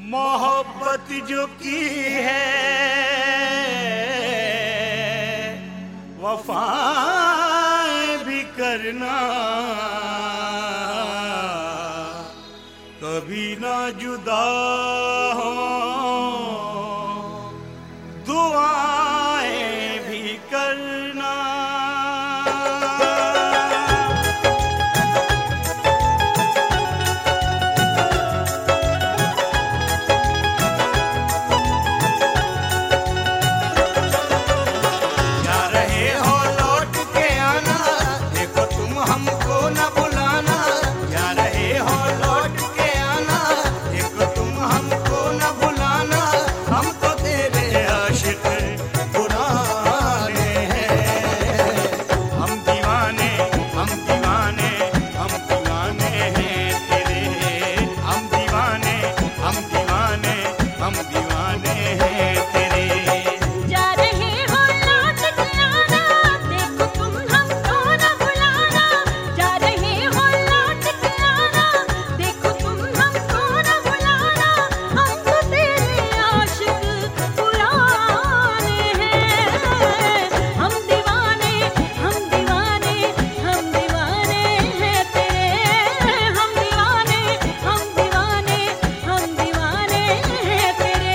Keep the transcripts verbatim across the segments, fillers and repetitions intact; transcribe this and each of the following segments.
मोहब्बत जो की है वफाएं भी करना, कभी ना जुदा हो दुआएं भी करना। हमको न बुलाना, जा रहे हो लौट के आना, देखो तुम हमको न बुलाना, हम तो तेरे आशिक पुराने हैं। हम दीवाने हम दीवाने हम दीवाने हैं तेरे, हम दीवाने हम दीवाने हम दीवाने हैं तेरे। जा रहे हो लौट के आना, देखो तुम हमको न बुलाना, जा रहे हो लौट के आना, देखो तुम हमको न बुलाना, हम तो तेरे आशिक पुराने हैं। हम दीवाने हम दीवाने हम दीवाने हैं तेरे, हम दीवाने हम दीवाने हम दीवाने हैं तेरे।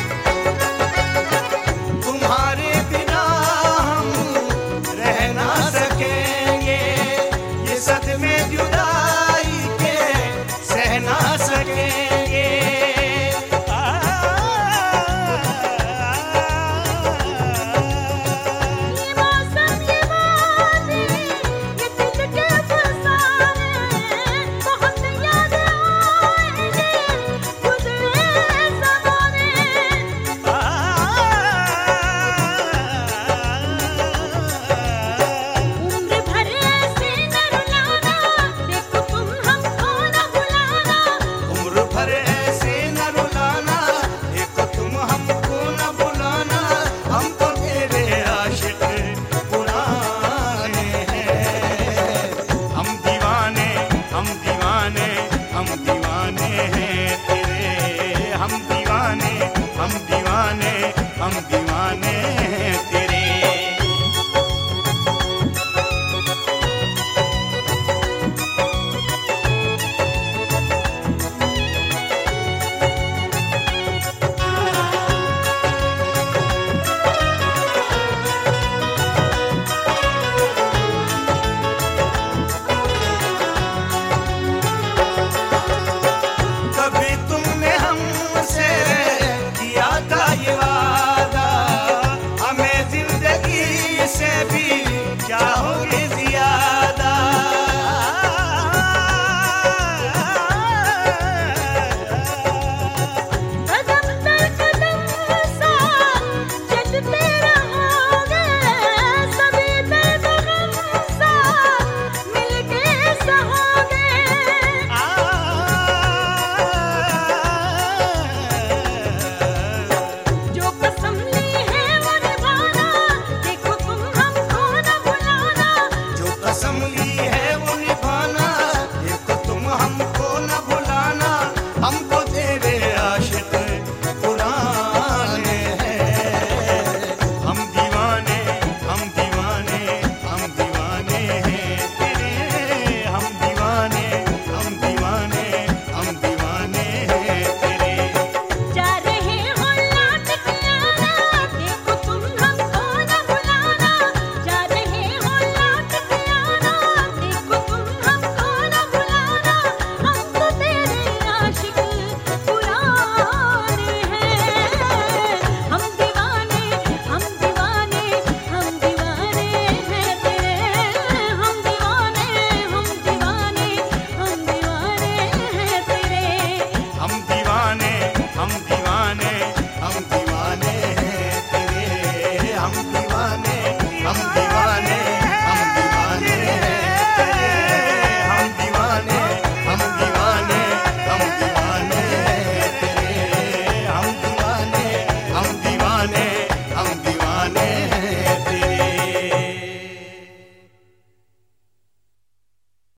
तुम्हारे बिना हम रह ना